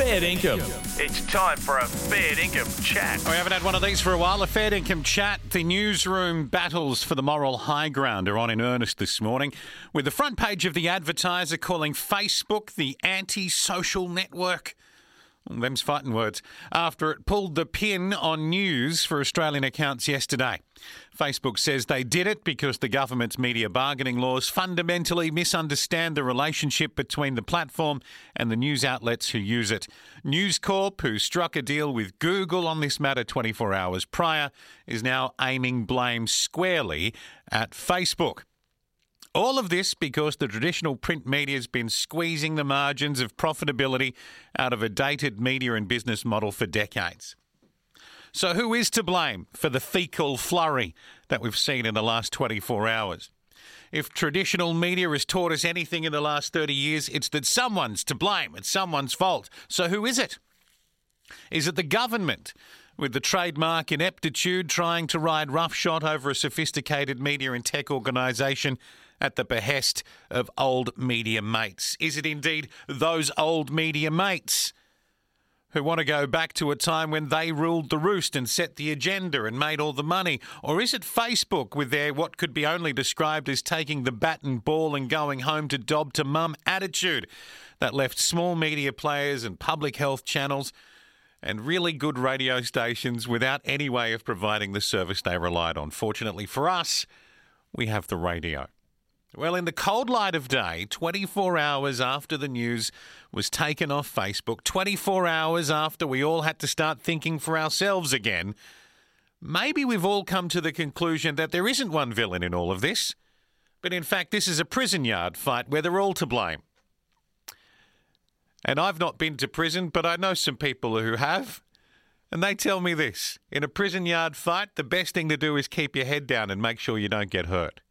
Fair Income. It's time for a Fair Income chat. We haven't had one of these for a while. A Fair Income chat. The newsroom battles for the moral high ground are on in earnest this morning, with the front page of the Advertiser calling Facebook the anti-social network. Well, them's fighting words, after it pulled the pin on news for Australian accounts yesterday. Facebook says they did it because the government's media bargaining laws fundamentally misunderstand the relationship between the platform and the news outlets who use it. News Corp, who struck a deal with Google on this matter 24 hours prior, is now aiming blame squarely at Facebook. All of this because the traditional print media has been squeezing the margins of profitability out of a dated media and business model for decades. So who is to blame for the fecal flurry that we've seen in the last 24 hours? If traditional media has taught us anything in the last 30 years, it's that someone's to blame. It's someone's fault. So who is it? Is it the government, with the trademark ineptitude trying to ride roughshod over a sophisticated media and tech organisation at the behest of old media mates? Is it indeed those old media mates who want to go back to a time when they ruled the roost and set the agenda and made all the money? Or is it Facebook with their what could be only described as taking the bat and ball and going home to dob to mum attitude that left small media players and public health channels and really good radio stations without any way of providing the service they relied on? Fortunately for us, we have the radio. Well, in the cold light of day, 24 hours after the news was taken off Facebook, 24 hours after we all had to start thinking for ourselves again, maybe we've all come to the conclusion that there isn't one villain in all of this, but in fact this is a prison yard fight where they're all to blame. And I've not been to prison, but I know some people who have, and they tell me this: in a prison yard fight, the best thing to do is keep your head down and make sure you don't get hurt.